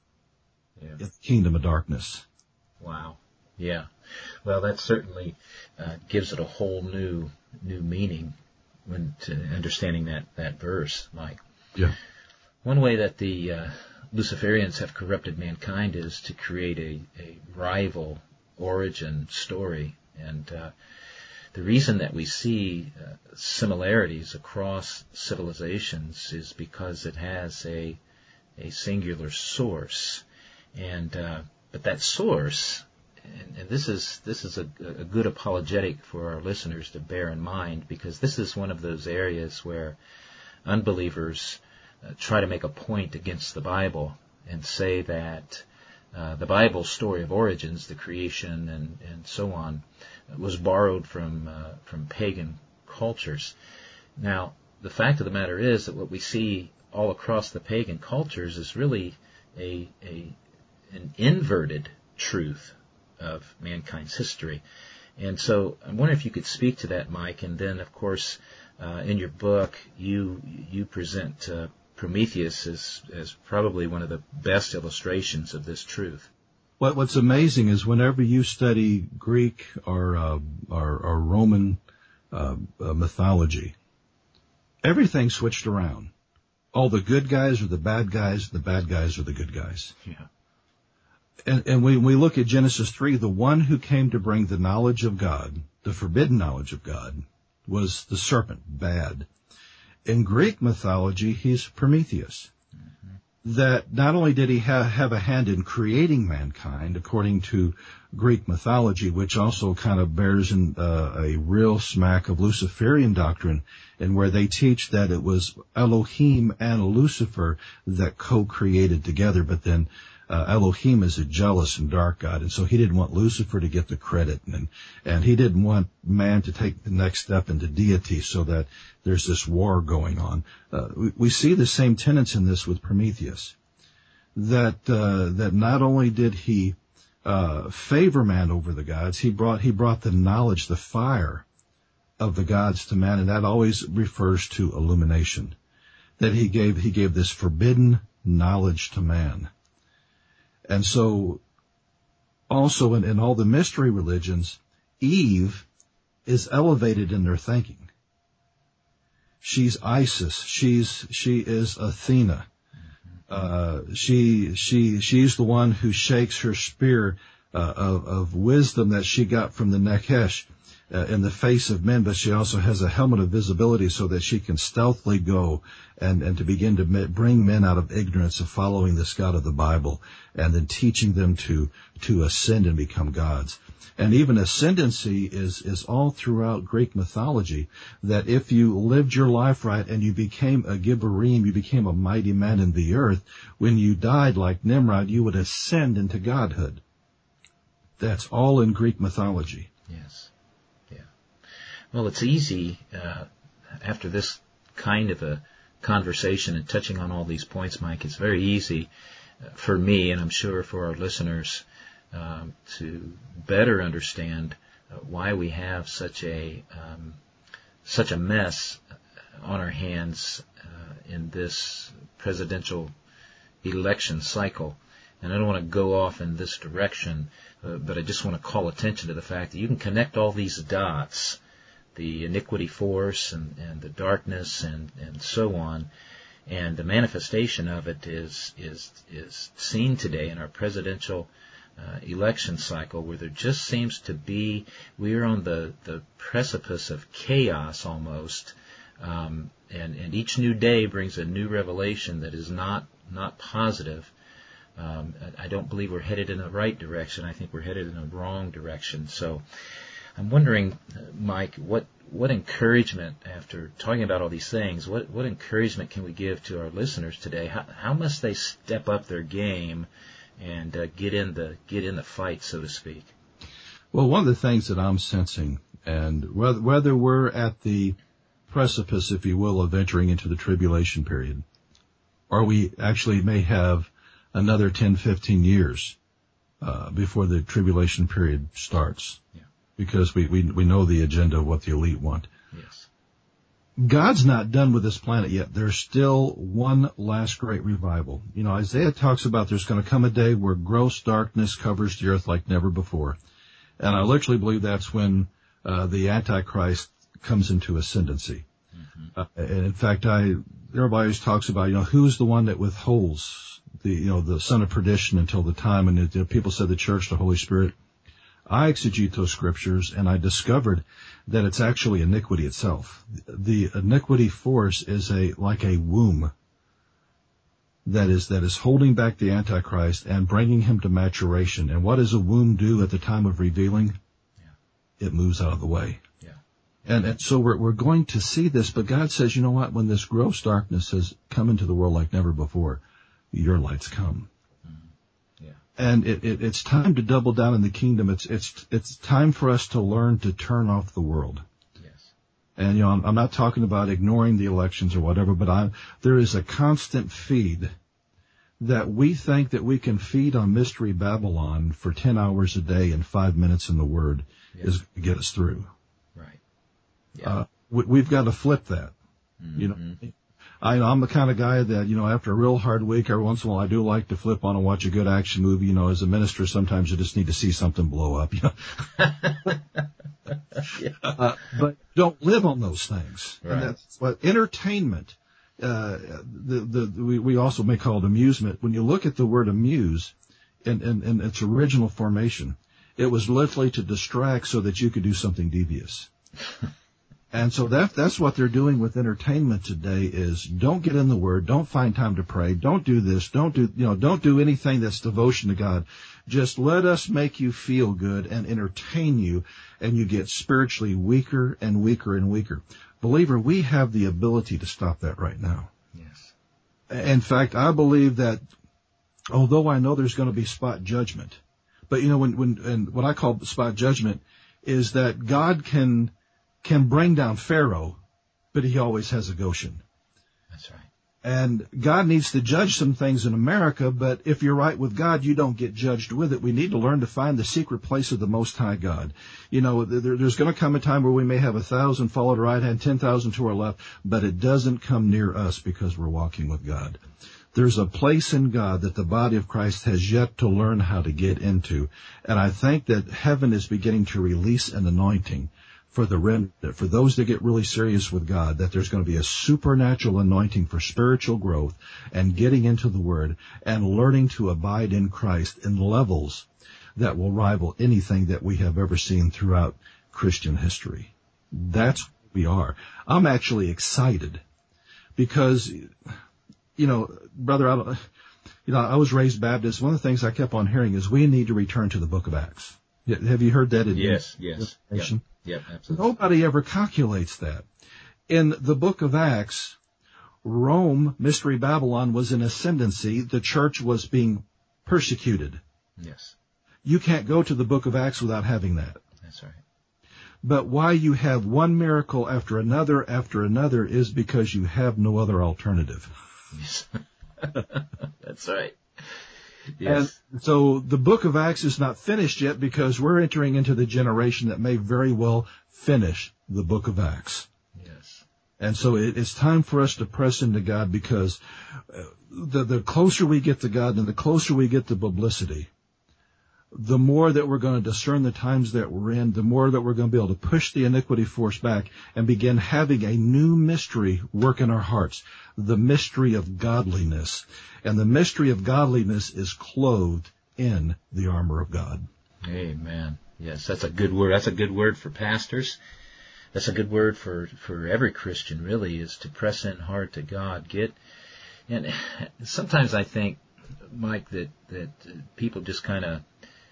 in the kingdom of darkness. Wow. Yeah. Well, that certainly gives it a whole new meaning when to understanding that verse, Mike. Yeah. One way that the Luciferians have corrupted mankind is to create a rival origin story. And the reason that we see similarities across civilizations is because it has a singular source. And but that source, and this is a good apologetic for our listeners to bear in mind, because this is one of those areas where unbelievers try to make a point against the Bible and say that the Bible's story of origins, the creation and so on, was borrowed from pagan cultures. Now, the fact of the matter is that what we see all across the pagan cultures is really an inverted truth of mankind's history. And so I wonder if you could speak to that, Mike, and then, of course, in your book, you present Prometheus as probably one of the best illustrations of this truth. What's amazing is whenever you study Greek or Roman mythology, everything switched around. All the good guys are the bad guys are the good guys. Yeah. And when we look at Genesis 3, the one who came to bring the knowledge of God, the forbidden knowledge of God, was the serpent, bad. In Greek mythology, he's Prometheus. Mm-hmm. That not only did he have a hand in creating mankind, according to Greek mythology, which also kind of bears in a real smack of Luciferian doctrine, and where they teach that it was Elohim and Lucifer that co-created together, but then Elohim is a jealous and dark God, and so he didn't want Lucifer to get the credit, and he didn't want man to take the next step into deity, so that there's this war going on. We see the same tenets in this with Prometheus, that not only did he favor man over the gods, he brought the knowledge, the fire of the gods to man, and that always refers to illumination. That he gave this forbidden knowledge to man. And so, also in all the mystery religions, Eve is elevated in their thinking. She's Isis. She is Athena. She's the one who shakes her spear of wisdom that she got from the Nekesh in the face of men, but she also has a helmet of visibility so that she can stealthily go and to begin to bring men out of ignorance of following this God of the Bible, and then teaching them to ascend and become gods. And even ascendancy is all throughout Greek mythology, that if you lived your life right and you became a Gibborim, you became a mighty man in the earth, when you died like Nimrod, you would ascend into godhood. That's all in Greek mythology. Yes. Yeah. Well, it's easy, after this kind of a conversation and touching on all these points, Mike, it's very easy for me, and I'm sure for our listeners, to better understand why we have such a mess on our hands in this presidential election cycle. And I don't want to go off in this direction, but I just want to call attention to the fact that you can connect all these dots, the iniquity force and the darkness and so on, and the manifestation of it is seen today in our presidential election cycle, where there just seems to be, we are on the precipice of chaos almost, and each new day brings a new revelation that is not positive. I don't believe we're headed in the right direction. I think we're headed in the wrong direction. So I'm wondering, Mike, what encouragement, after talking about all these things, what encouragement can we give to our listeners today? How must they step up their game and get in the fight, so to speak? Well, one of the things that I'm sensing, and whether we're at the precipice, if you will, of entering into the tribulation period, or we actually may have another 10, 15 years before the tribulation period starts, because we know the agenda of what the elite want. Yes. God's not done with this planet yet. There's still one last great revival. You know, Isaiah talks about there's going to come a day where gross darkness covers the earth like never before. And I literally believe that's when the Antichrist comes into ascendancy. Mm-hmm. And in fact, everybody always talks about, who's the one that withholds the son of perdition until the time, and people said the church, the Holy Spirit. I exegete those scriptures, and I discovered that it's actually iniquity itself. The iniquity force is like a womb that is holding back the Antichrist and bringing him to maturation. And what does a womb do at the time of revealing? Yeah. It moves out of the way. Yeah. And so we're going to see this, but God says, you know what? When this gross darkness has come into the world like never before, your light's come. And it's time to double down in the kingdom. It's time for us to learn to turn off the world. Yes. And I'm not talking about ignoring the elections or whatever, but there is a constant feed that we think that we can feed on Mystery Babylon for 10 hours a day and 5 minutes in the Word is going to get us through. Right. Yeah. We've got to flip that. Mm-hmm. I'm the kind of guy that, after a real hard week, every once in a while I do like to flip on and watch a good action movie. As a minister, sometimes you just need to see something blow up. But don't live on those things. Right. And that's what entertainment, we also may call it amusement. When you look at the word amuse in its original formation, it was literally to distract so that you could do something devious. And so that's what they're doing with entertainment today is don't get in the Word, don't find time to pray, don't do this, don't do anything that's devotion to God. Just let us make you feel good and entertain you, and you get spiritually weaker and weaker and weaker. Believer, we have the ability to stop that right now. Yes. In fact, I believe that although I know there's going to be spot judgment. But, and what I call spot judgment is that God can bring down Pharaoh, but he always has a Goshen. That's right. And God needs to judge some things in America, but if you're right with God, you don't get judged with it. We need to learn to find the secret place of the Most High God. There's going to come a time where we may have 1,000 fall to our right hand, 10,000 to our left, but it doesn't come near us because we're walking with God. There's a place in God that the body of Christ has yet to learn how to get into. And I think that heaven is beginning to release an anointing for the remnant, for those that get really serious with God, that there's going to be a supernatural anointing for spiritual growth and getting into the Word and learning to abide in Christ in levels that will rival anything that we have ever seen throughout Christian history. That's where we are. I'm actually excited because, brother, I was raised Baptist. One of the things I kept on hearing is we need to return to the book of Acts. Have you heard that? Yes. Yep, absolutely. Nobody ever calculates that. In the book of Acts, Rome, Mystery Babylon, was in ascendancy. The church was being persecuted. Yes. You can't go to the book of Acts without having that. That's right. But why you have one miracle after another is because you have no other alternative. Yes. That's right. Yes. And so the book of Acts is not finished yet because we're entering into the generation that may very well finish the book of Acts. Yes. And so it's time for us to press into God because the closer we get to God and the closer we get to publicity, the more that we're going to discern the times that we're in, the more that we're going to be able to push the iniquity force back and begin having a new mystery work in our hearts, the mystery of godliness. And the mystery of godliness is clothed in the armor of God. Amen. Yes, that's a good word. That's a good word for pastors. That's a good word for every Christian, really, is to press in hard to God. And sometimes I think, Mike, that people just kind of,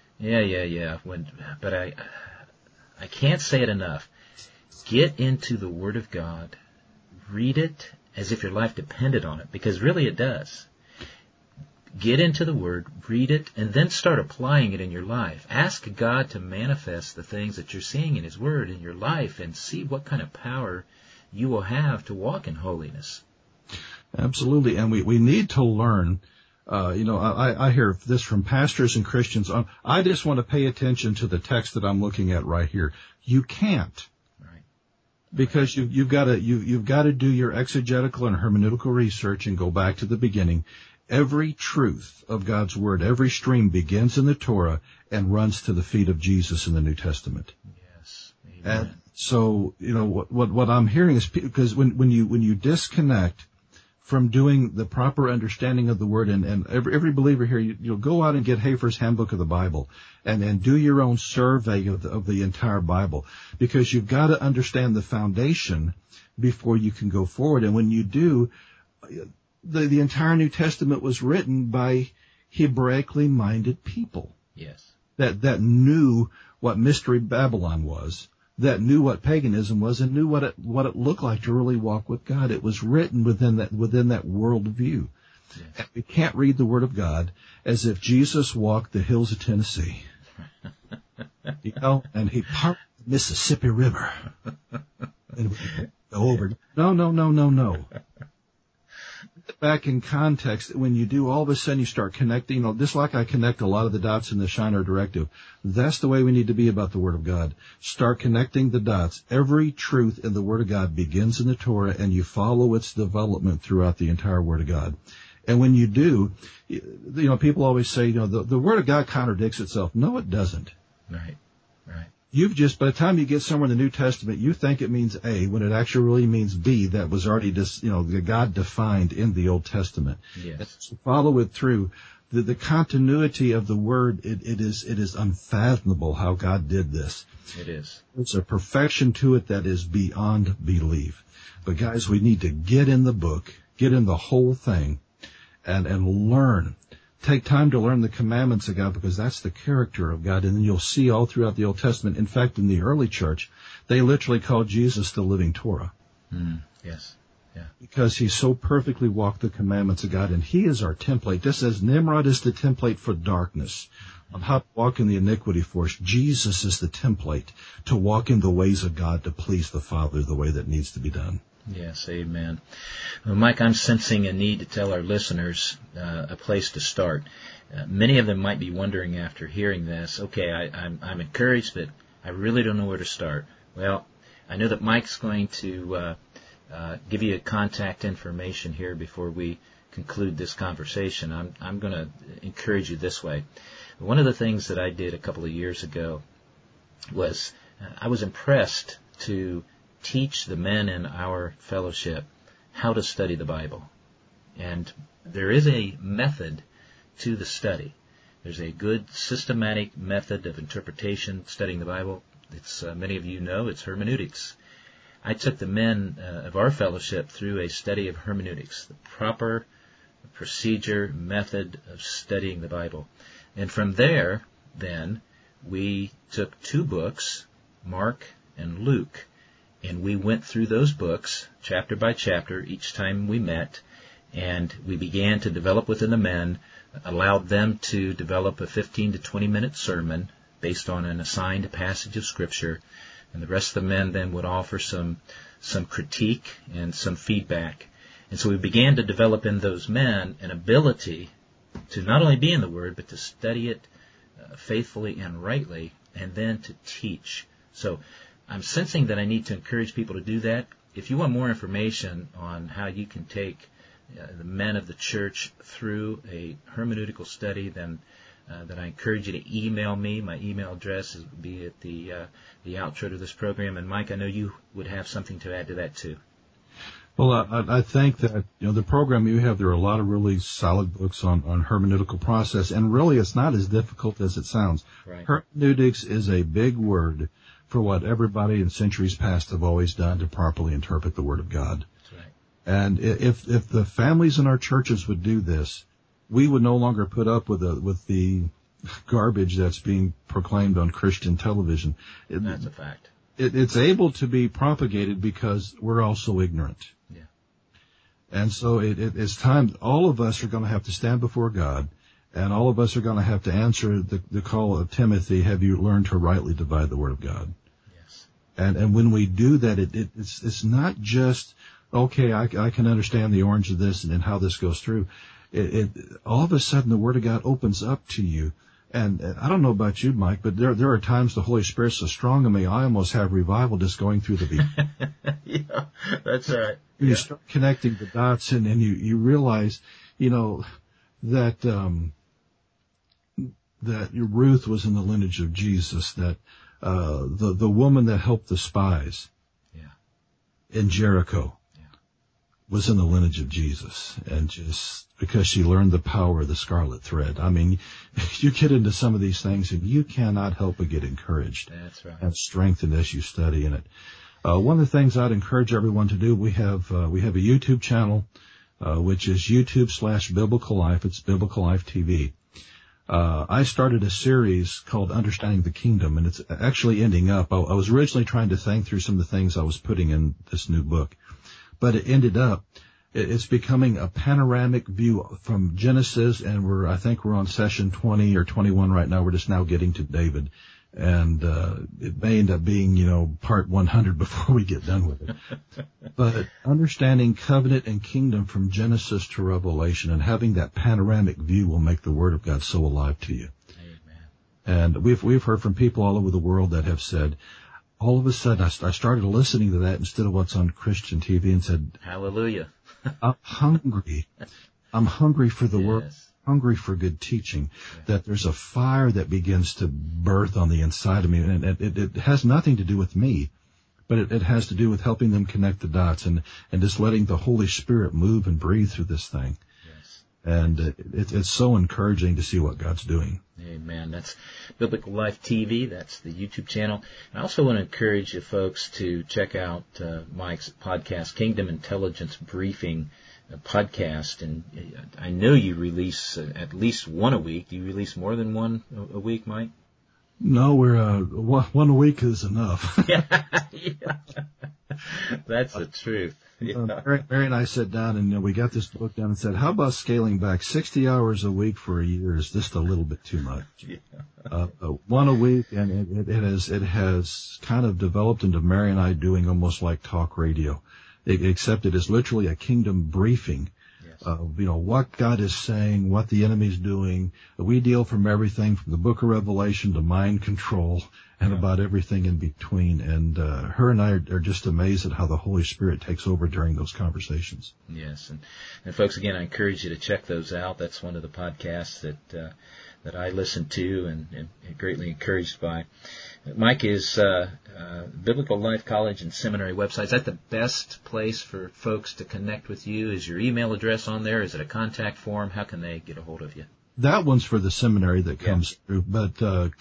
but I can't say it enough. Get into the Word of God. Read it as if your life depended on it, because really it does. Get into the Word, read it, and then start applying it in your life. Ask God to manifest the things that you're seeing in His Word in your life and see what kind of power you will have to walk in holiness. Absolutely, and we need to learn. I hear this from pastors and Christians. I just want to pay attention to the text that I'm looking at right here. You can't. Right. Because you've got to do your exegetical and hermeneutical research and go back to the beginning. Every truth of God's Word, every stream begins in the Torah and runs to the feet of Jesus in the New Testament. Yes. Amen. And so, what I'm hearing is because when you disconnect from doing the proper understanding of the Word, and every believer here, you'll go out and get Hafer's Handbook of the Bible and do your own survey of the entire Bible, because you've got to understand the foundation before you can go forward. And when you do, the entire New Testament was written by Hebraically minded people. Yes. That knew what Mystery Babylon was, that knew what paganism was, and knew what it looked like to really walk with God. It was written within that worldview. Yes. And we can't read the Word of God as if Jesus walked the hills of Tennessee, and he parted the Mississippi River. And we go over. No. Back in context, when you do, all of a sudden you start connecting, just like I connect a lot of the dots in the Shinar Directive. That's the way we need to be about the Word of God. Start connecting the dots. Every truth in the Word of God begins in the Torah, and you follow its development throughout the entire Word of God. And when you do, people always say, the Word of God contradicts itself. No, it doesn't. Right. By the time you get somewhere in the New Testament, you think it means A when it actually really means B, that was already God defined in the Old Testament. Yes. So follow it through. The continuity of the Word, it is unfathomable how God did this. It is. There's a perfection to it that is beyond belief. But guys, we need to get in the book, get in the whole thing, and learn. Take time to learn the commandments of God, because that's the character of God. And then you'll see all throughout the Old Testament. In fact, in the early church, they literally called Jesus the living Torah. Yes. Yeah. Because he so perfectly walked the commandments of God, and he is our template. Just as Nimrod is the template for darkness, on how to walk in the iniquity force, Jesus is the template to walk in the ways of God to please the Father the way that needs to be done. Yes, amen. Well, Mike, I'm sensing a need to tell our listeners a place to start. Many of them might be wondering after hearing this, okay, I'm encouraged, but I really don't know where to start. Well, I know that Mike's going to give you contact information here before we conclude this conversation. I'm going to encourage you this way. One of the things that I did a couple of years ago was I was impressed to teach the men in our fellowship how to study the Bible. And there is a method to the study. There's a good systematic method of interpretation studying the Bible. It's many of you know, it's hermeneutics. I took the men of our fellowship through a study of hermeneutics, the proper procedure, method of studying the Bible. And from there, then, we took 2 books, Mark and Luke, and we went through those books, chapter by chapter, each time we met, and we began to develop within the men, allowed them to develop a 15 to 20-minute sermon based on an assigned passage of Scripture, and the rest of the men then would offer some critique and some feedback. And so we began to develop in those men an ability to not only be in the Word, but to study it faithfully and rightly, and then to teach. So I'm sensing that I need to encourage people to do that. If you want more information on how you can take the men of the church through a hermeneutical study, then I encourage you to email me. My email address would be at the outro to this program. And Mike, I know you would have something to add to that too. Well, I think that, the program you have, there are a lot of really solid books on hermeneutical process, and really it's not as difficult as it sounds. Right. Hermeneutics is a big word for what everybody in centuries past have always done to properly interpret the Word of God. That's right. And if the families in our churches would do this, we would no longer put up with the garbage that's being proclaimed on Christian television. That's a fact. It's able to be propagated because we're all so ignorant. Yeah. And so it's time, all of us are going to have to stand before God, and all of us are going to have to answer the call of Timothy, have you learned to rightly divide the Word of God? Yes. And when we do that, it's not just, okay, I can understand the orange of this and how this goes through. All of a sudden the Word of God opens up to you. And I don't know about you, Mike, but there are times the Holy Spirit's so strong in me, I almost have revival just going through the beat. Yeah, that's right. You start connecting the dots, and you realize, that your Ruth was in the lineage of Jesus, that the woman that helped the spies in Jericho was in the lineage of Jesus, and just because she learned the power of the scarlet thread. I mean, you get into some of these things and you cannot help but get encouraged. That's right. And strengthened as you study in it. One of the things I'd encourage everyone to do, we have a YouTube channel, which is YouTube/Biblical Life. It's Biblical Life TV. I started a series called Understanding the Kingdom, and it's actually ending up. I was originally trying to think through some of the things I was putting in this new book, but it ended up, it's becoming a panoramic view from Genesis, and I think we're on session 20 or 21 right now. We're just now getting to David, and it may end up being, part 100 before we get done with it. But understanding covenant and kingdom from Genesis to Revelation and having that panoramic view will make the Word of God so alive to you. Amen. And we've heard from people all over the world that have said, all of a sudden, I started listening to that instead of what's on Christian TV and said, hallelujah. I'm hungry. I'm hungry for the Word, hungry for good teaching, that there's a fire that begins to birth on the inside of me. And it has nothing to do with me, but it has to do with helping them connect the dots and just letting the Holy Spirit move and breathe through this thing. And it's so encouraging to see what God's doing. Amen. That's Biblical Life TV. That's the YouTube channel. I also want to encourage you folks to check out Mike's podcast, Kingdom Intelligence Briefing podcast. And I know you release at least one a week. Do you release more than one a week, Mike? No, we're one a week is enough. Yeah. That's the truth. Yeah. Mary and I sat down and we got this book done and said, how about scaling back 60 hours a week for a year is just a little bit too much. Yeah. One a week, and it has kind of developed into Mary and I doing almost like talk radio, except it is literally a kingdom briefing. Yes. What God is saying, what the enemy's doing. We deal from everything from the book of Revelation to mind control and about everything in between. And her and I are just amazed at how the Holy Spirit takes over during those conversations. Yes. And folks, again, I encourage you to check those out. That's one of the podcasts that I listen to and greatly encouraged by. Mike, is Biblical Life College and Seminary website, is that the best place for folks to connect with you? Is your email address on there? Is it a contact form? How can they get a hold of you? That one's for the seminary that comes through, but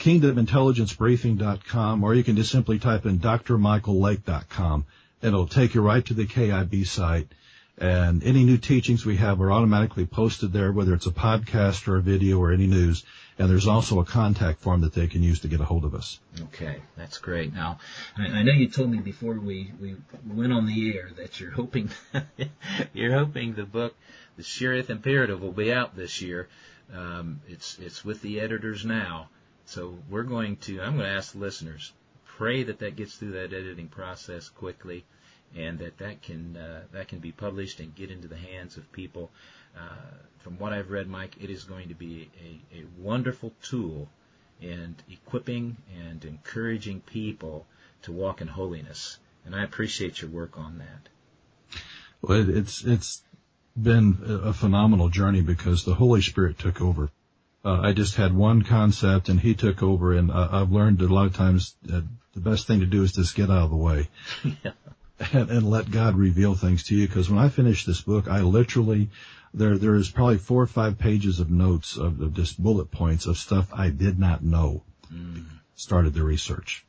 kingdomintelligencebriefing.com, or you can just simply type in drmichaellake.com, and it'll take you right to the KIB site. And any new teachings we have are automatically posted there, whether it's a podcast or a video or any news. And there's also a contact form that they can use to get a hold of us. Okay, that's great. Now, I know you told me before we went on the air that you're hoping the book, The Sheereth Imperative, will be out this year. It's with the editors now. So I'm going to ask the listeners, pray that gets through that editing process quickly, and that can be published and get into the hands of people. From what I've read, Mike, it is going to be a wonderful tool in equipping and encouraging people to walk in holiness. And I appreciate your work on that. Well, it's been a phenomenal journey because the Holy Spirit took over. I just had one concept and he took over, and I've learned that a lot of times the best thing to do is just get out of the way. Yeah. And let God reveal things to you. Because when I finished this book, I literally, there is probably 4 or 5 pages of notes of just bullet points of stuff I did not know. Started the research.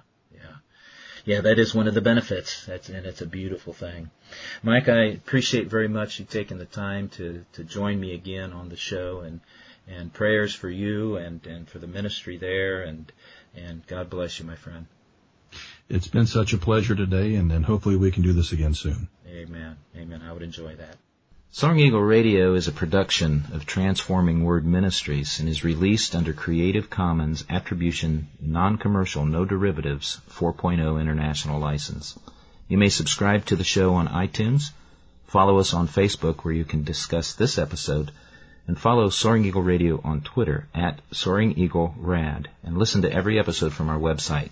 Yeah, that is one of the benefits. And it's a beautiful thing. Mike, I appreciate very much you taking the time to join me again on the show, and prayers for you and for the ministry there, and God bless you, my friend. It's been such a pleasure today, and hopefully we can do this again soon. Amen. I would enjoy that. Soaring Eagle Radio is a production of Transforming Word Ministries and is released under Creative Commons Attribution Non-Commercial No Derivatives 4.0 International License. You may subscribe to the show on iTunes, follow us on Facebook where you can discuss this episode, and follow Soaring Eagle Radio on Twitter at Soaring Eagle Rad, and listen to every episode from our website,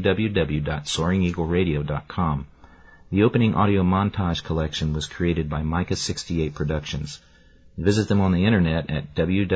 www.soaringeagleradio.com. The opening audio montage collection was created by Micah 68 Productions. Visit them on the internet at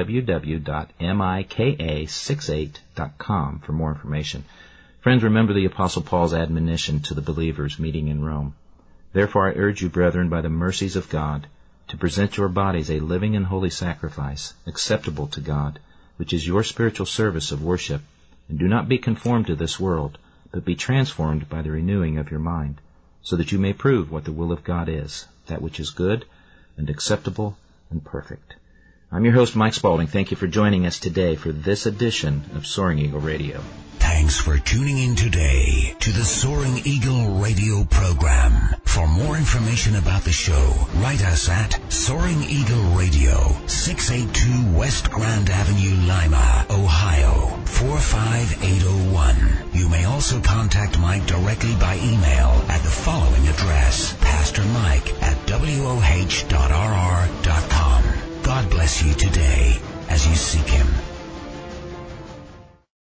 www.mika68.com for more information. Friends, remember the Apostle Paul's admonition to the believers meeting in Rome. Therefore I urge you, brethren, by the mercies of God, to present your bodies a living and holy sacrifice, acceptable to God, which is your spiritual service of worship. And do not be conformed to this world, but be transformed by the renewing of your mind, so that you may prove what the will of God is, that which is good and acceptable and perfect. I'm your host, Mike Spaulding. Thank you for joining us today for this edition of Soaring Eagle Radio. Thanks for tuning in today to the Soaring Eagle Radio program. For more information about the show, write us at Soaring Eagle Radio, 682 West Grand Avenue, Lima, Ohio, 45801. You may also contact Mike directly by email at the following address, pastormike@woh.rr.com. God bless you today as you seek Him.